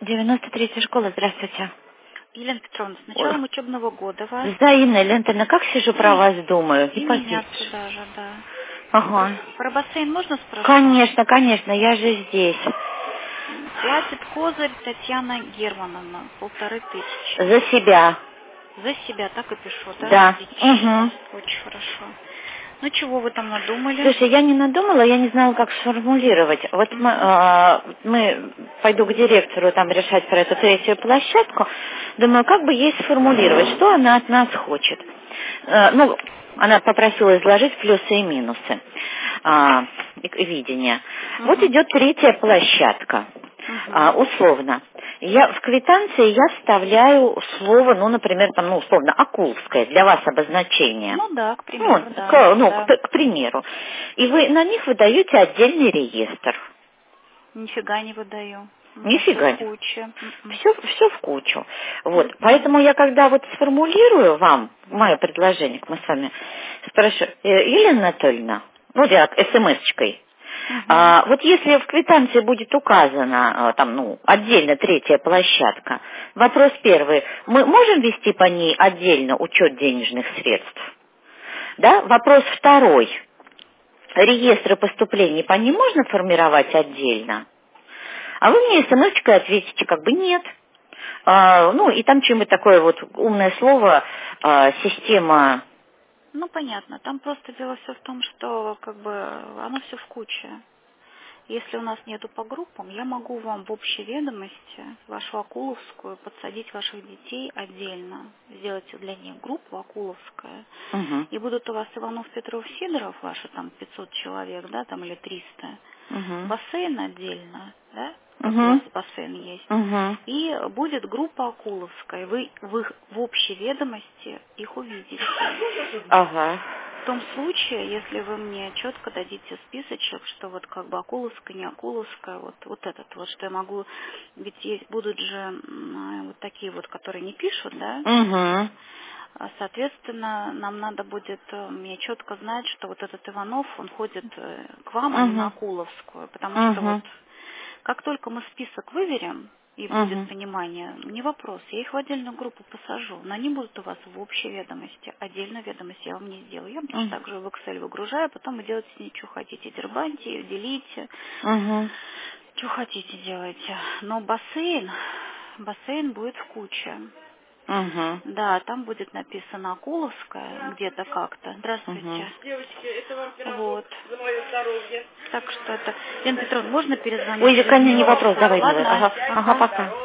93-я школа, здравствуйте. Елена Петровна, с Ой. началом учебного года вас Взаимно, Елена Антоновна, как сижу про вас думаю. и Ипотека. меня сюда же, да. Ага. Про бассейн можно спросить? Конечно, конечно, я же здесь. Платит Козырь Татьяна Германовна, 1500. За себя. За себя так и пишу, да? Да. Отлично. Угу. Очень хорошо. Ну, чего вы там надумали? Слушай, я не надумала, я не знала, как сформулировать. Вот мы пойду к директору там решать про эту третью площадку. Думаю, как бы ей сформулировать, что она от нас хочет. Ну, она попросила изложить плюсы и минусы видения. Вот идет третья площадка. Условно. В квитанции я вставляю слово, ну, например, там, ну, условно, Акулское, для вас обозначение. Ну да, к Ну, примеру, да. к примеру. И вы на них выдаете отдельный реестр. Нифига не выдаю. Нифига. Все в куче. Все в кучу. Вот. Поэтому я когда вот сформулирую вам мое предложение, мы с вами спрашиваю, Елена Анатольевна, ну, я смс-очкой, вот если в квитанции будет указана там, ну, отдельно третья площадка, вопрос первый, мы можем вести по ней отдельно учет денежных средств? Да? Вопрос второй, реестры поступлений по ним можно формировать отдельно? А вы мне смс-очкой ответите, как бы нет. Ну, и там чем-то такое вот умное слово, система. Ну, понятно. Там просто дело все в том, что как бы оно все в куче. Если у нас нету по группам, я могу вам в общей ведомости вашу Акуловскую подсадить ваших детей отдельно, сделать для них группу Акуловская. Угу. И будут у вас Иванов, Петров, Сидоров, ваши там 500 человек, да, там или 300. Угу. Бассейн отдельно, да, как у Угу. вас бассейн есть. Угу. И будет группа Акуловская. Вы в общей ведомости их увидите. Ага. В том случае, если вы мне четко дадите списочек, что вот как бы Акуловская, не Акуловская, вот этот вот, что я могу, ведь есть, будут же вот такие вот, которые не пишут, да, Угу. соответственно, нам надо будет мне четко знать, что вот этот Иванов, он ходит к вам, а не на Угу. Акуловскую, потому что вот Угу. как только мы список выверим, и будет Угу. понимание, не вопрос, я их в отдельную группу посажу, но они будут у вас в общей ведомости, отдельную ведомость я вам не сделаю. Я вам точно так же в Excel выгружаю, потом вы делаете с ней, что хотите, дербаньте ее, делите, Угу. что хотите делайте. Но бассейн будет в куче. Угу. Да, там будет написано Акуловская, где-то как-то. Здравствуйте. Девочки, это вам пирожок Вот. за мое здоровье. Так что это... Лена Петровна, можно перезвонить? Ой, конечно, не Людмила? вопрос, давай, милая. Ладно? Ага, пока.